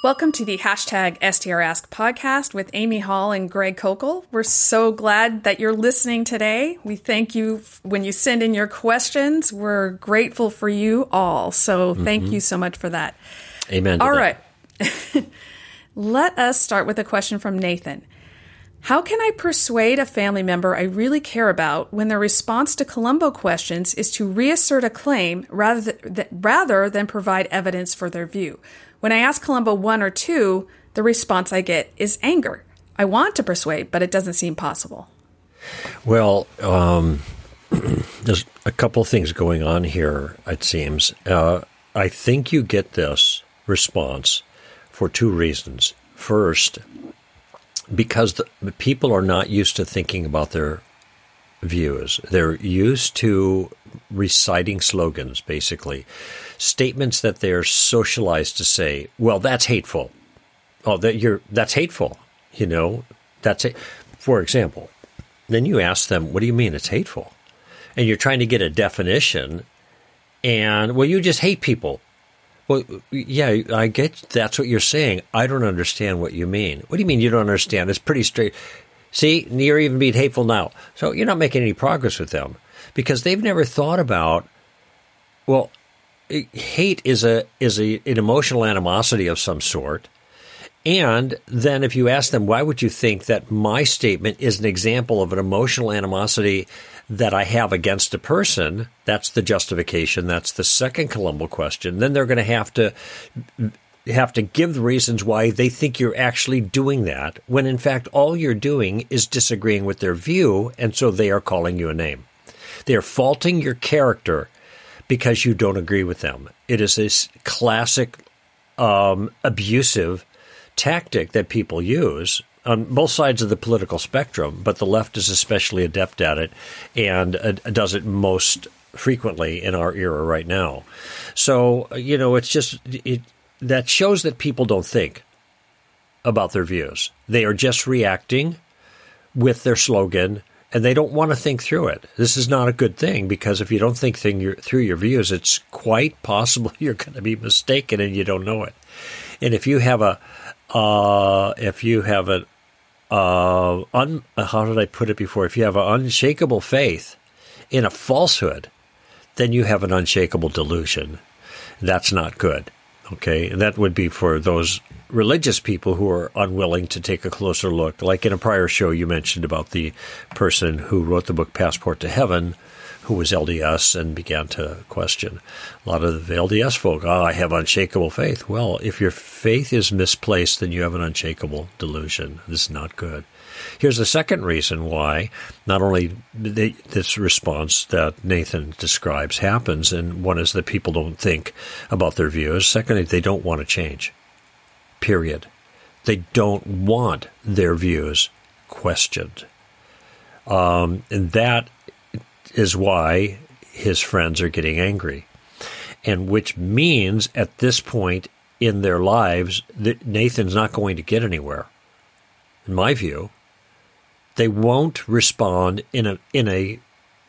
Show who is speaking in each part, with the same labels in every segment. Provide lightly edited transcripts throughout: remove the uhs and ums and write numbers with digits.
Speaker 1: Welcome to the hashtag STRask podcast with Amy Hall and Greg Kokel. We're so glad that you're listening today. We thank you when you send in your questions. We're grateful for you all. So thank you so much for that.
Speaker 2: Amen.
Speaker 1: All right. Let us start with a question from Nathan. How can I persuade a family member I really care about when their response to Columbo questions is to reassert a claim rather than provide evidence for their view? When I ask Columbo 1 or 2, the response I get is anger. I want to persuade, but it doesn't seem possible.
Speaker 2: Well, there's a couple of things going on here, it seems. I think you get this response for two reasons. First, because the people are not used to thinking about their views. They're used to reciting slogans, basically. Statements that they're socialized to say, well, that's hateful. Oh, that's hateful. You know, for example. Then you ask them, what do you mean it's hateful? And you're trying to get a definition, and, well, you just hate people. Well, yeah, I get that's what you're saying. I don't understand what you mean. What do you mean you don't understand? It's pretty straight. See, you're even being hateful now. So you're not making any progress with them because they've never thought about, well, hate is an emotional animosity of some sort. And then if you ask them, why would you think that my statement is an example of an emotional animosity that I have against a person? That's the justification. That's the second Columbo question. Then they're going to have to give the reasons why they think you're actually doing that, when in fact all you're doing is disagreeing with their view, and so they are calling you a name. They are faulting your character because you don't agree with them. It is this classic abusive tactic that people use on both sides of the political spectrum, but the left is especially adept at it and does it most frequently in our era right now. So, you know, it's just that shows that people don't think about their views. They are just reacting with their slogan, and they don't want to think through it. This is not a good thing, because if you don't think through your views, it's quite possible you're going to be mistaken and you don't know it. And if you have how did I put it before? If you have an unshakable faith in a falsehood, then you have an unshakable delusion. That's not good. Okay, and that would be for those religious people who are unwilling to take a closer look. Like in a prior show, you mentioned about the person who wrote the book Passport to Heaven, who was LDS and began to question. A lot of the LDS folk, I have unshakable faith. Well, if your faith is misplaced, then you have an unshakable delusion. This is not good. Here's the second reason why not only this response that Nathan describes happens, and one is that people don't think about their views. Secondly, they don't want to change, period. They don't want their views questioned. And that is why his friends are getting angry, and which means at this point in their lives that Nathan's not going to get anywhere, in my view. They won't respond in a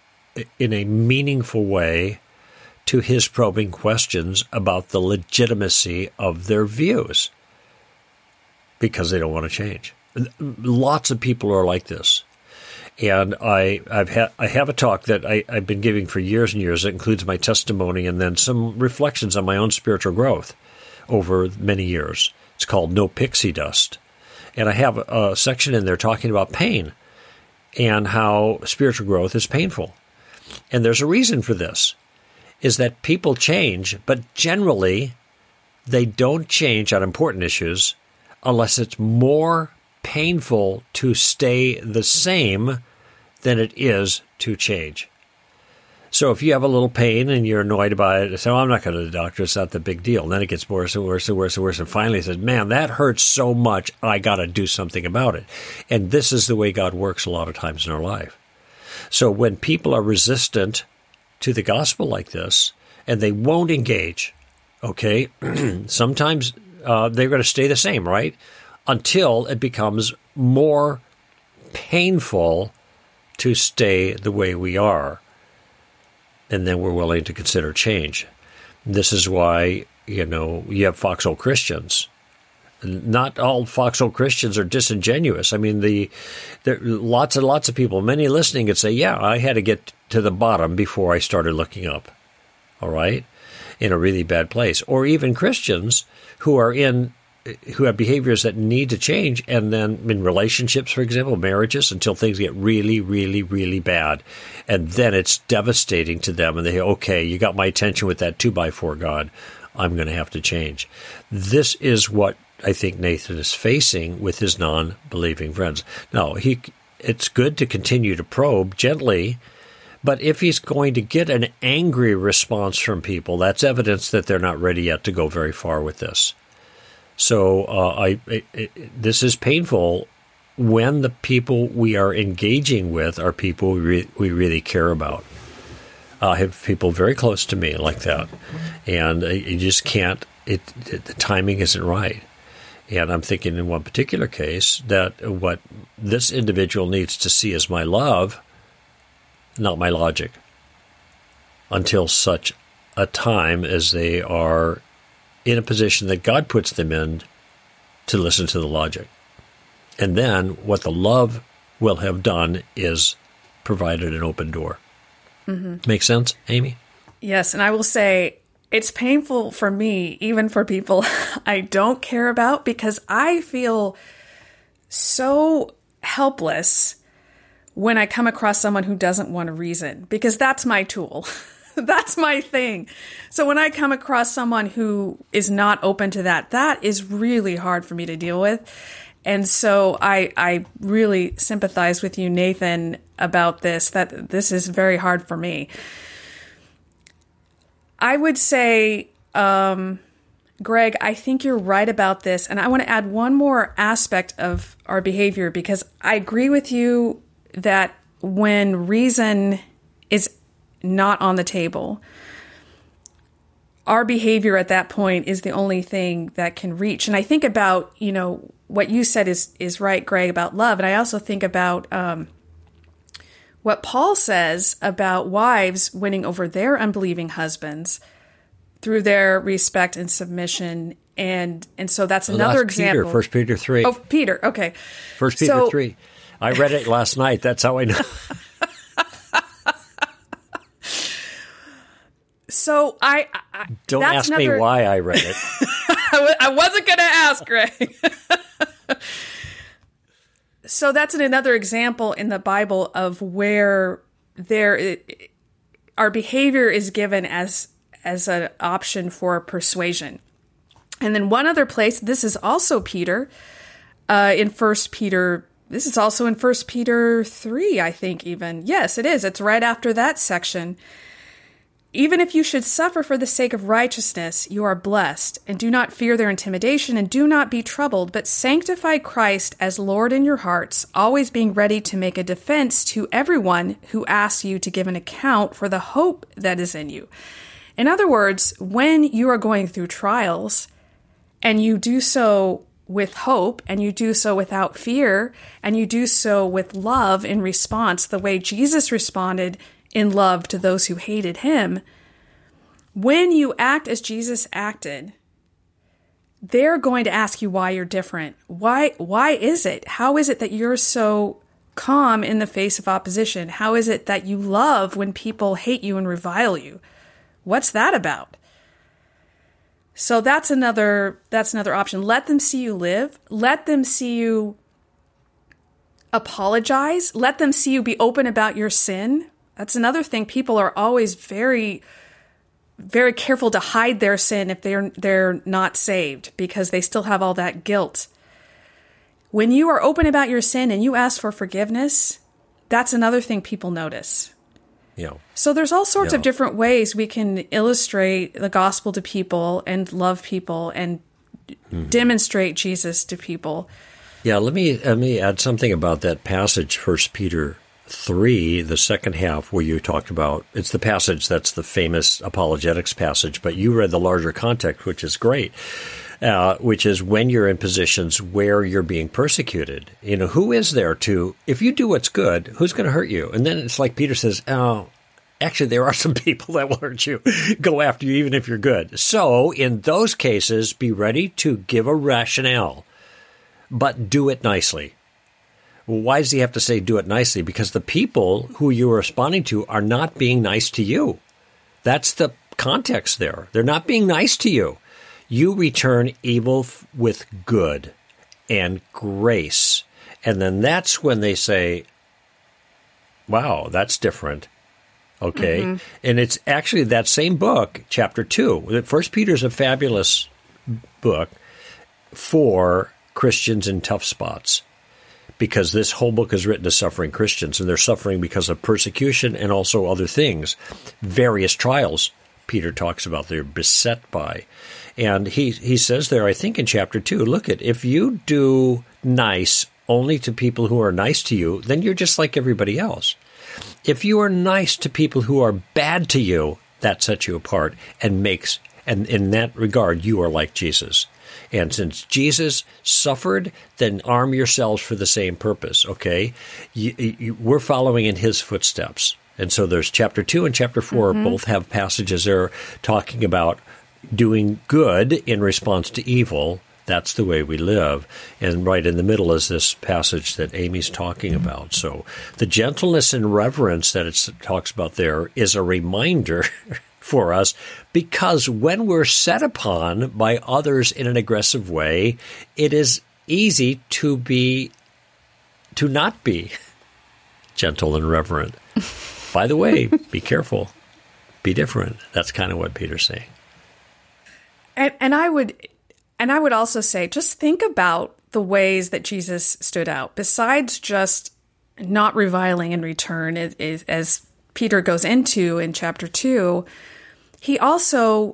Speaker 2: meaningful way to his probing questions about the legitimacy of their views, because they don't want to change. Lots of people are like this. And I have a talk that I've been giving for years and years that includes my testimony and then some reflections on my own spiritual growth over many years. It's called No Pixie Dust. And I have a section in there talking about pain and how spiritual growth is painful. And there's a reason for this, is that people change, but generally they don't change on important issues unless it's more painful to stay the same than it is to change. So if you have a little pain and you're annoyed about it, so I'm not going to the doctor, it's not the big deal. And then it gets worse and worse and worse and worse. And finally it says, man, that hurts so much, I got to do something about it. And this is the way God works a lot of times in our life. So when people are resistant to the gospel like this, and they won't engage, okay, sometimes they're going to stay the same, right? Until it becomes more painful to stay the way we are. And then we're willing to consider change. This is why, you have foxhole Christians Not all foxhole Christians are disingenuous. I mean, there lots and lots of people, many listening, could say, yeah, I had to get to the bottom before I started looking up. All right? In a really bad place. Or even Christians who have behaviors that need to change, and then in relationships, for example, marriages, until things get really, really, really bad. And then it's devastating to them, and they say, okay, you got my attention with that 2x4, God. I'm going to have to change. This is what I think Nathan is facing with his non-believing friends. Now, it's good to continue to probe gently, but if he's going to get an angry response from people, that's evidence that they're not ready yet to go very far with this. So this is painful when the people we are engaging with are people we really care about. I have people very close to me like that, and you just can't. The timing isn't right. And I'm thinking in one particular case that what this individual needs to see is my love, not my logic, until such a time as they are in a position that God puts them in to listen to the logic. And then what the love will have done is provided an open door. Mm-hmm. Make sense, Amy?
Speaker 1: Yes, and I will say it's painful for me, even for people I don't care about, because I feel so helpless when I come across someone who doesn't want to reason, because that's my tool. That's my thing. So when I come across someone who is not open to that, that is really hard for me to deal with. And so I really sympathize with you, Nathan, about this, that this is very hard for me. I would say, Greg, I think you're right about this. And I want to add one more aspect of our behavior, because I agree with you that when reason is not on the table, our behavior at that point is the only thing that can reach. And I think about, what you said is right, Greg, about love. And I also think about what Paul says about wives winning over their unbelieving husbands through their respect and submission. And so that's another example.
Speaker 2: Peter, 1 Peter 3.
Speaker 1: Oh, Peter. Okay.
Speaker 2: 1 Peter 3. I read it last night. That's how I know.
Speaker 1: So I
Speaker 2: don't ask me why I read it.
Speaker 1: I wasn't going to ask, Greg. So that's another example in the Bible of where our behavior is given as an option for persuasion. And then one other place, this is also Peter, in 1 Peter. This is also in 1 Peter 3, I think even. Yes, it is. It's right after that section. Even if you should suffer for the sake of righteousness, you are blessed, and do not fear their intimidation, and do not be troubled, but sanctify Christ as Lord in your hearts, always being ready to make a defense to everyone who asks you to give an account for the hope that is in you. In other words, when you are going through trials, and you do so with hope, and you do so without fear, and you do so with love in response, the way Jesus responded in love to those who hated him, when you act as Jesus acted, they're going to ask you why you're different. Why is it? How is it that you're so calm in the face of opposition? How is it that you love when people hate you and revile you? What's that about? So that's another option. Let them see you live. Let them see you apologize. Let them see you be open about your sin. That's another thing. People are always very, very careful to hide their sin if they're not saved, because they still have all that guilt. When you are open about your sin and you ask for forgiveness, that's another thing people notice.
Speaker 2: Yeah.
Speaker 1: So there's all sorts of different ways we can illustrate the gospel to people and love people and demonstrate Jesus to people.
Speaker 2: Yeah, let me add something about that passage, 1 Peter 3, the second half, where you talked about, it's the passage that's the famous apologetics passage, but you read the larger context, which is great, which is when you're in positions where you're being persecuted. Who is there to, if you do what's good, who's going to hurt you? And then it's like Peter says, Actually, there are some people that will hurt you, go after you, even if you're good. So in those cases, be ready to give a rationale, but do it nicely. Well, why does he have to say do it nicely? Because the people who you're responding to are not being nice to you. That's the context there. They're not being nice to you. You return evil with good and grace. And then that's when they say, wow, that's different. Okay. Mm-hmm. And it's actually that same book, chapter 2. 1 Peter is a fabulous book for Christians in tough spots, because this whole book is written to suffering Christians, and they're suffering because of persecution and also other things, various trials Peter talks about they're beset by. And he says there, I think in chapter 2, look at, if you do nice only to people who are nice to you, then you're just like everybody else. If you are nice to people who are bad to you, that sets you apart and in that regard, you are like Jesus. And since Jesus suffered, then arm yourselves for the same purpose, okay? We're following in his footsteps. And so there's chapter 2 and chapter 4 both have passages there talking about doing good in response to evil. That's the way we live. And right in the middle is this passage that Amy's talking about. So the gentleness and reverence that it talks about there is a reminder for us, because when we're set upon by others in an aggressive way, it is easy to not be gentle and reverent. By the way, be careful. Be different. That's kind of what Peter's saying.
Speaker 1: And I would also say, just think about the ways that Jesus stood out. Besides just not reviling in return, as Peter goes into in chapter 2, he also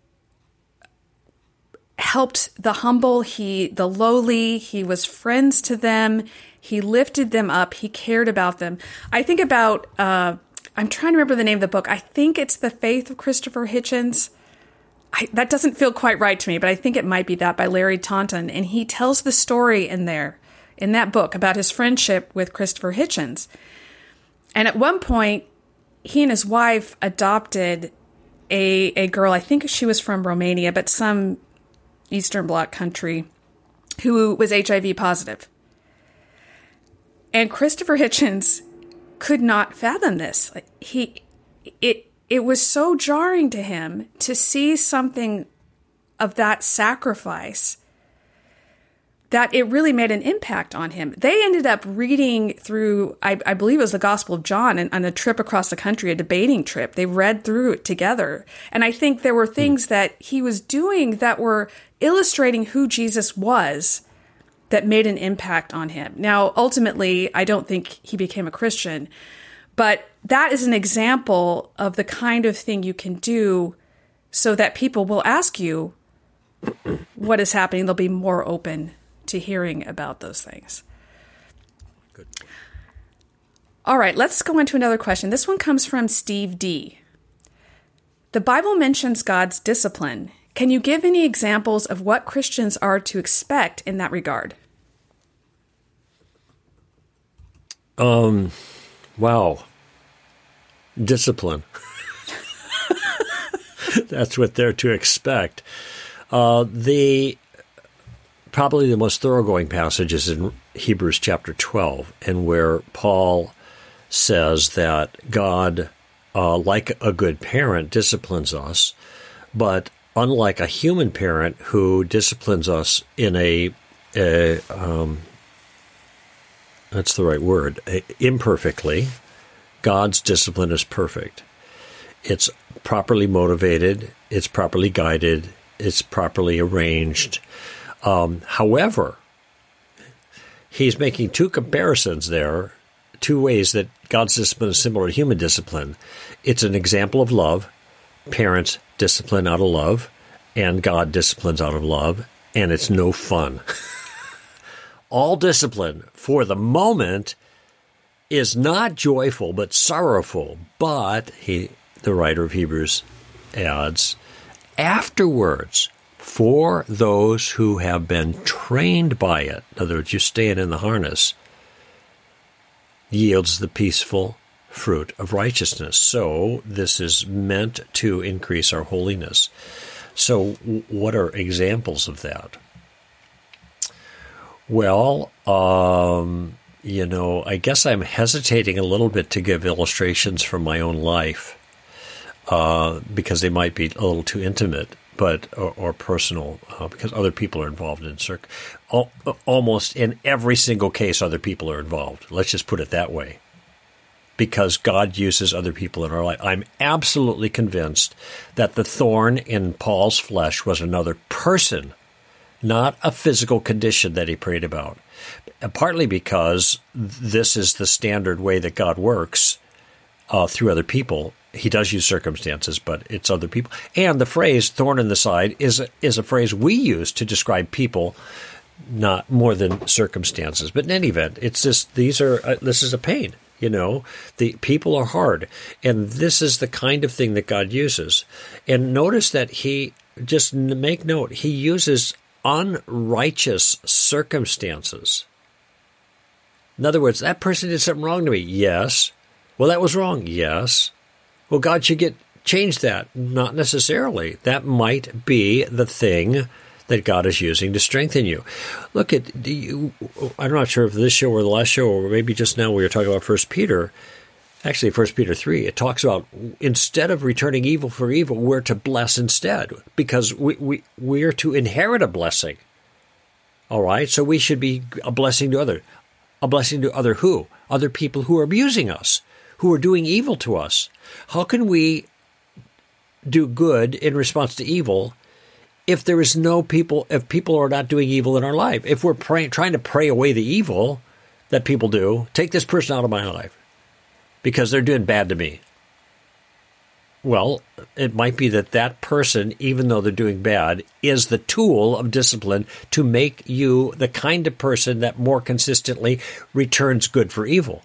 Speaker 1: helped the humble, the lowly. He was friends to them. He lifted them up. He cared about them. I think about, I'm trying to remember the name of the book. I think it's The Faith of Christopher Hitchens. That doesn't feel quite right to me, but I think it might be that, by Larry Taunton. And he tells the story in that book, about his friendship with Christopher Hitchens. And at one point, he and his wife adopted a girl, I think she was from Romania, but some Eastern Bloc country, who was HIV positive. And Christopher Hitchens could not fathom this. It was so jarring to him to see something of that sacrifice that it really made an impact on him. They ended up reading through, I believe it was the Gospel of John, on a trip across the country, a debating trip. They read through it together. And I think there were things that he was doing that were illustrating who Jesus was that made an impact on him. Now, ultimately, I don't think he became a Christian, but that is an example of the kind of thing you can do so that people will ask you what is happening. They'll be more open to hearing about those things.
Speaker 2: Good.
Speaker 1: All right, let's go into another question. This one comes from Steve D. The Bible mentions God's discipline. Can you give any examples of what Christians are to expect in that regard?
Speaker 2: Wow. Discipline. That's what they're to expect. Probably the most thoroughgoing passage is in Hebrews chapter 12, and where Paul says that God, like a good parent, disciplines us, but unlike a human parent who disciplines us in that's the right word, imperfectly, God's discipline is perfect. It's properly motivated, it's properly guided, it's properly arranged. However, he's making two comparisons there, two ways that God's discipline is similar to human discipline. It's an example of love. Parents discipline out of love, and God disciplines out of love, and it's no fun. All discipline, for the moment, is not joyful but sorrowful. But, the writer of Hebrews adds, afterwards, for those who have been trained by it, in other words, you're staying in the harness, yields the peaceful fruit of righteousness. So this is meant to increase our holiness. So what are examples of that? Well, I guess I'm hesitating a little bit to give illustrations from my own life because they might be a little too intimate, or personal, because other people are involved in almost in every single case. Other people are involved. Let's just put it that way. Because God uses other people in our life. I'm absolutely convinced that the thorn in Paul's flesh was another person, not a physical condition that he prayed about. Partly because this is the standard way that God works through other people. He does use circumstances, but it's other people. And the phrase "thorn in the side" is a phrase we use to describe people, not more than circumstances. But in any event, it's just this is a pain. The people are hard, and this is the kind of thing that God uses. And notice that he uses unrighteous circumstances. In other words, that person did something wrong to me. Yes. Well, that was wrong. Yes. Well, God should change that. Not necessarily. That might be the thing that God is using to strengthen you. Look I'm not sure if this show or the last show, or maybe just now we were talking about 1 Peter. Actually, 1 Peter 3, it talks about instead of returning evil for evil, we're to bless instead, because we are to inherit a blessing. All right? So we should be a blessing to other. A blessing to who? Other people who are abusing us, who are doing evil to us. How can we do good in response to evil if people are not doing evil in our life? If we're trying to pray away the evil that people do, take this person out of my life because they're doing bad to me. Well, it might be that person, even though they're doing bad, is the tool of discipline to make you the kind of person that more consistently returns good for evil.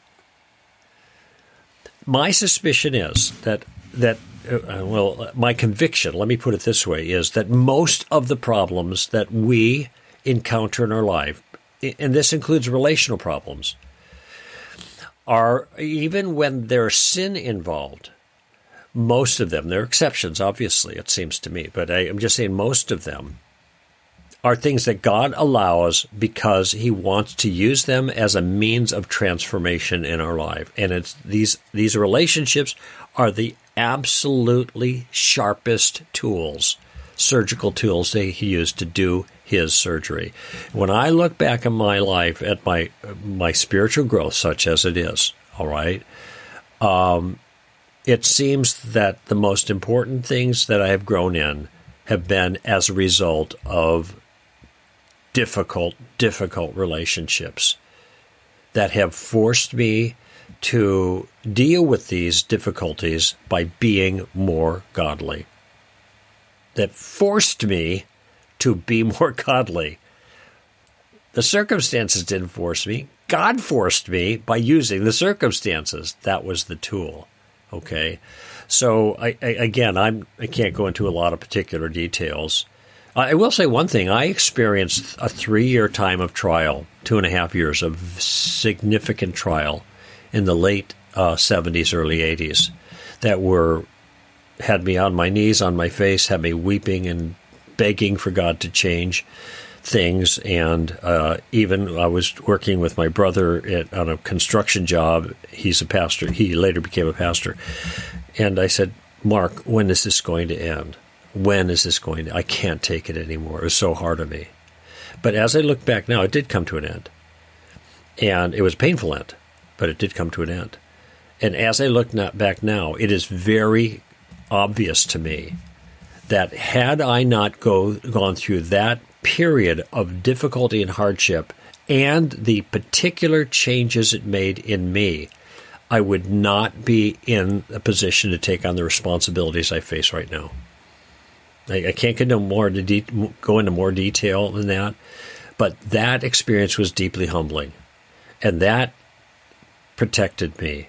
Speaker 2: My suspicion is that my conviction, let me put it this way, is that most of the problems that we encounter in our life, and this includes relational problems, are, even when there's sin involved, most of them, there are exceptions, obviously, it seems to me, but I'm just saying most of them are things that God allows because he wants to use them as a means of transformation in our life. And it's these relationships are the absolutely sharpest tools, surgical tools that he used to do his surgery. When I look back in my life at my spiritual growth, such as it is, all right, it seems that the most important things that I have grown in have been as a result of difficult relationships that have forced me to deal with these difficulties by being more godly. That forced me to be more godly. The circumstances didn't force me. God forced me by using the circumstances. That was the tool. Okay? So, I can't go into a lot of particular details. I will say one thing. I experienced a 3-year time of trial, 2.5 years of significant trial in the late 70s, early 80s that had me on my knees, on my face, had me weeping and begging for God to change things. And even I was working with my brother on a construction job. He's a pastor. He later became a pastor. And I said, Mark, when is this going to end? When is this going to? I can't take it anymore. It was so hard on me. But as I look back now, it did come to an end. And it was a painful end, but it did come to an end. And as I look back now, it is very obvious to me that had I not gone through that period of difficulty and hardship and the particular changes it made in me, I would not be in a position to take on the responsibilities I face right now. I can't go into more detail than that, but that experience was deeply humbling, and that protected me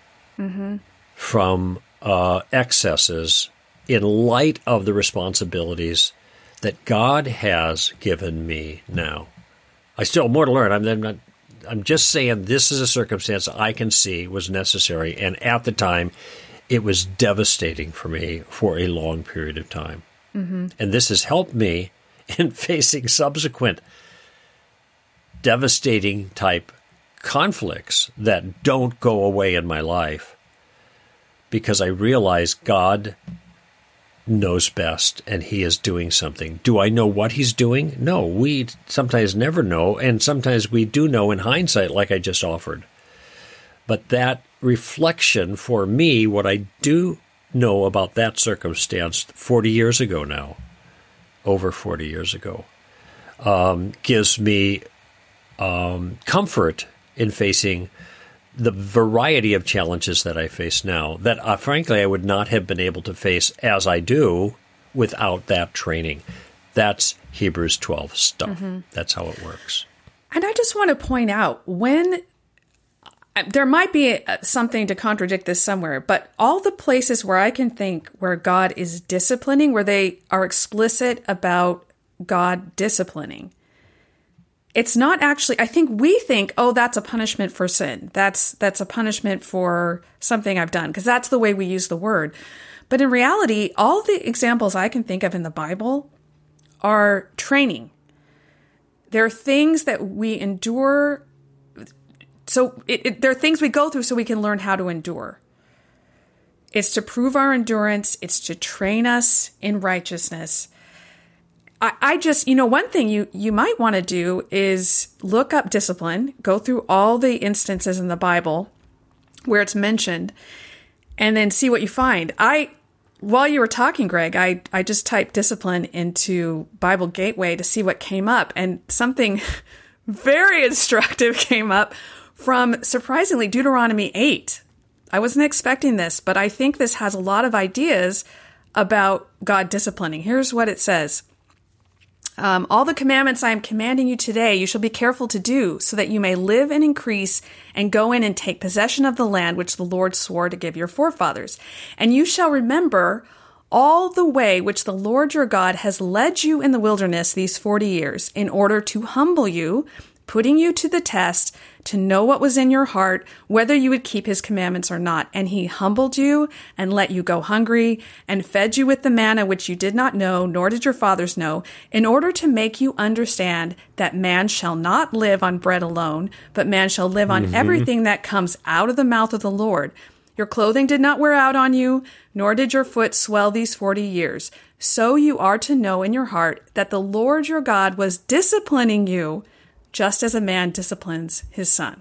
Speaker 2: from excesses in light of the responsibilities that God has given me now. I still have more to learn. I'm just saying this is a circumstance I can see was necessary. And at the time, it was devastating for me for a long period of time. Mm-hmm. And this has helped me in facing subsequent devastating type conflicts that don't go away in my life, because I realize God knows best and he is doing something. Do I know what he's doing? No, we sometimes never know, and sometimes we do know in hindsight, like I just offered. But that reflection for me, what I do know about that circumstance 40 years ago now, over 40 years ago, gives me comfort in facing the variety of challenges that I face now that, frankly, I would not have been able to face as I do without that training. That's Hebrews 12 stuff. Mm-hmm. That's how it works.
Speaker 1: And I just want to point out, when there might be something to contradict this somewhere, but all the places where I can think where God is disciplining, where they are explicit about God disciplining, it's not actually, I think we think, oh, that's a punishment for sin. That's a punishment for something I've done, because that's the way we use the word. But in reality, all the examples I can think of in the Bible are training. They're things that we endure. So there are things we go through so we can learn how to endure. It's to prove our endurance. It's to train us in righteousness. I just, one thing you might want to do is look up discipline, go through all the instances in the Bible where it's mentioned, and then see what you find. While you were talking, Greg, I just typed discipline into Bible Gateway to see what came up, and something very instructive came up from, surprisingly, Deuteronomy 8. I wasn't expecting this, but I think this has a lot of ideas about God disciplining. Here's what it says. All the commandments I am commanding you today, you shall be careful to do, so that you may live and increase and go in and take possession of the land which the Lord swore to give your forefathers. And you shall remember all the way which the Lord your God has led you in the wilderness these 40 years, in order to humble you, putting you to the test, to know what was in your heart, whether you would keep his commandments or not. And he humbled you and let you go hungry and fed you with the manna which you did not know, nor did your fathers know, in order to make you understand that man shall not live on bread alone, but man shall live on everything that comes out of the mouth of the Lord. Your clothing did not wear out on you, nor did your foot swell these 40 years. So you are to know in your heart that the Lord your God was disciplining you, just as a man disciplines his son.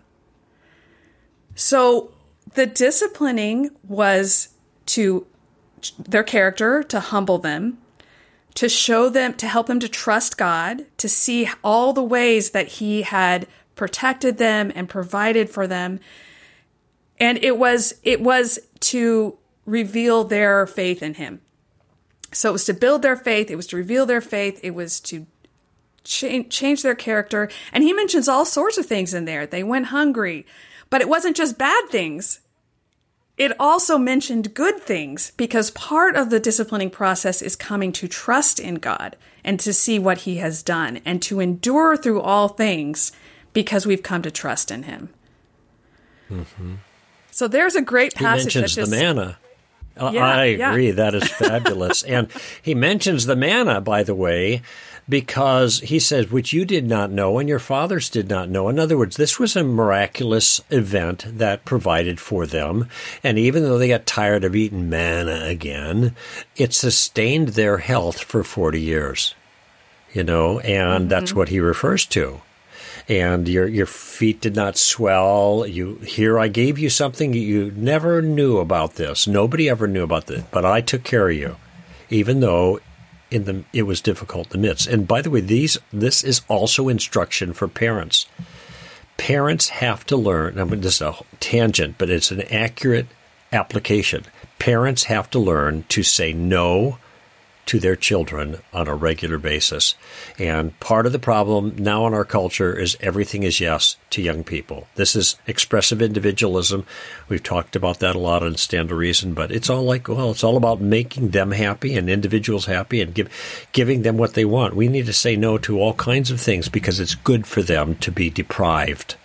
Speaker 1: So the disciplining was to their character, to humble them, to show them, to help them to trust God, to see all the ways that he had protected them and provided for them. And it was to reveal their faith in him. So it was to build their faith. It was to reveal their faith. It was to change their character. And he mentions all sorts of things in there. They went hungry, but it wasn't just bad things. It also mentioned good things, because part of the disciplining process is coming to trust in God and to see what he has done and to endure through all things because we've come to trust in him. Mm-hmm. So there's a great passage.
Speaker 2: He mentions the manna. I agree. That is fabulous. And he mentions the manna, by the way, because he says, which you did not know and your fathers did not know. In other words, this was a miraculous event that provided for them. And even though they got tired of eating manna again, it sustained their health for 40 years, and that's what he refers to. And your feet did not swell. Here I gave you something you never knew about this. Nobody ever knew about this, but I took care of you, even though it was difficult in the midst. And by the way, this is also instruction for parents. Parents have to learn. This is a tangent, but it's an accurate application. Parents have to learn to say no to their children on a regular basis. And part of the problem now in our culture is everything is yes to young people. This is expressive individualism. We've talked about that a lot on Stand to Reason, but it's all it's all about making them happy and individuals happy and giving them what they want. We need to say no to all kinds of things because it's good for them to be deprived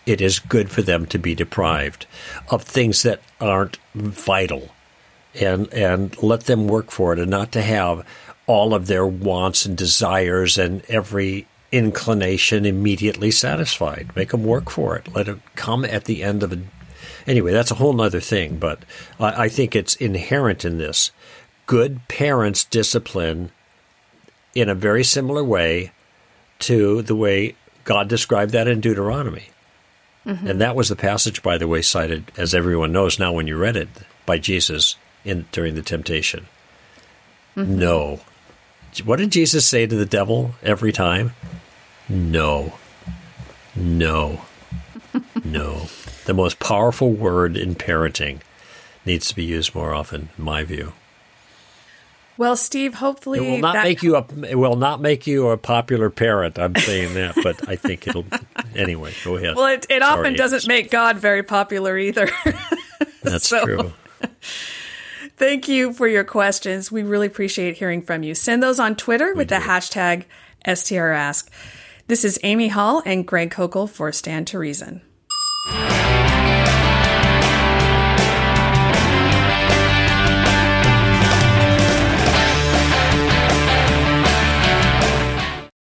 Speaker 2: it is good for them to be deprived of things that aren't vital, and let them work for it, and not to have all of their wants and desires and every inclination immediately satisfied. Make them work for it. Let it come at the end of it. Anyway, that's a whole other thing, but I think it's inherent in this. Good parents discipline in a very similar way to the way God described that in Deuteronomy. Mm-hmm. And that was the passage, by the way, cited, as everyone knows now when you read it, by Jesus during the temptation. Mm-hmm. No. What did Jesus say to the devil every time? No. No. No. The most powerful word in parenting needs to be used more often, in my view.
Speaker 1: Well, Steve, hopefully
Speaker 2: it will not make you a popular parent. I'm saying that, but I think it'll. Anyway, go ahead.
Speaker 1: Well, it often doesn't make God very popular either.
Speaker 2: That's true.
Speaker 1: Thank you for your questions. We really appreciate hearing from you. Send those on Twitter with the hashtag STRask. This is Amy Hall and Greg Kokel for Stand to Reason.